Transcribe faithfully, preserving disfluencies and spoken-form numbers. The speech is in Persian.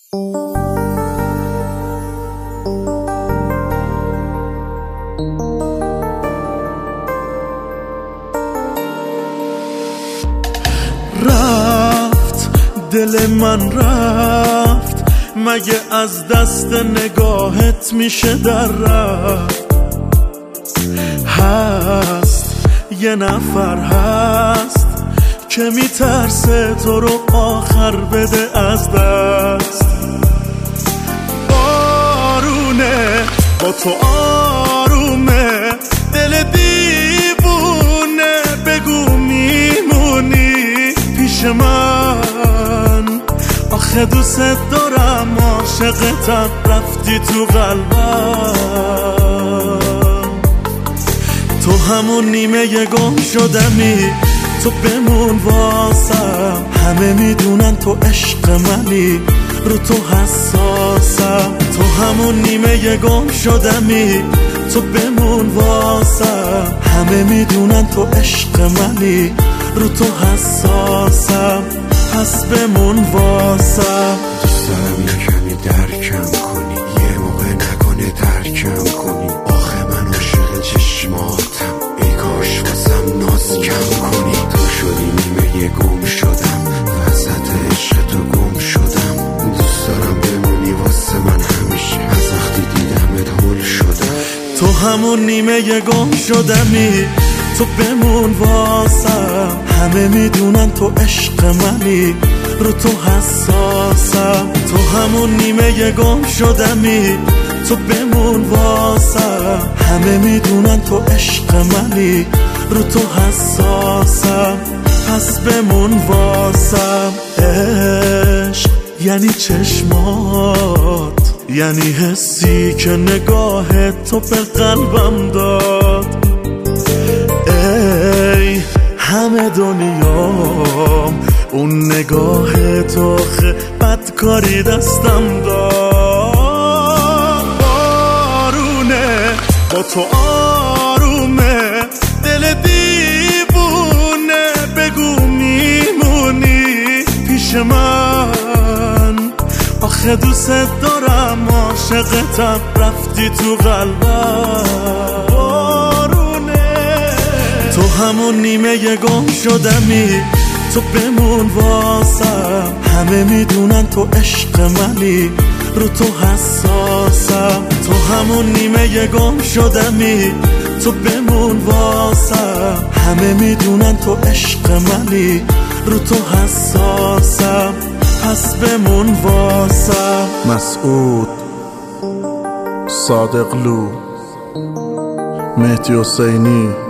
رفت دل من رفت، مگه از دست نگاهت میشه در رفت؟ هست یه نفر هست که میترسه تو رو آخر بده از دست. بارونه با تو آرومه، دل دیوونه، بگو میمونی پیش من؟ آخه دوست دارم، عاشقتم، رفتی تو قلبم. تو همون نیمه گم شدمی، تو بمون واسم. همه میدونن تو عشق منی، رو تو حساسم. تو همون نیمه گم شدمی، تو بمون واسم. همه میدونن تو عشق منی، رو تو حساسم. پس بمون واسم. دوست دارم یه کمی درکم کنی، یه موقع نکنه ترکم کنی. آخه من عاشق چشماتم، ای کاش واسم ناز کم کنی. تو شدی نیمه گم شدم، وسط عشق تو گم شدم. دوست دارم بمونی واسه من همیشه، از وقتی دیدمت هول شدم. تو همون نیمه گم شدمی، تو بمون واسم. همه میدونن تو عشق منی، رو تو حساسم. تو همون نیمه گم شدمی، تو بمون واسم. همه میدونن تو عشق منی، رو تو حساسم. پس بمون واسم. عشق یعنی چشمات، یعنی حسی که نگاه تو به قلبم داد. ای همه دنیام اون نگاه تو، خه بدکاری دستم داد. بارونه با تو آرومه، دل دیوونه، بگو میمونی پیش من؟ آخه دوست دارم، عاشقتم، رفتی تو قلبم. تو همون نیمه گم شدمی، تو بمون واسم. همه میدونن تو عشق منی، رو تو حساسم. تو همون نیمه گم شدمی، تو بمون واسم. همه میدونن تو عشق منی، رو تو حساسم. پس بمون واسم. مسعود، صادقلو، مهدی حسینی.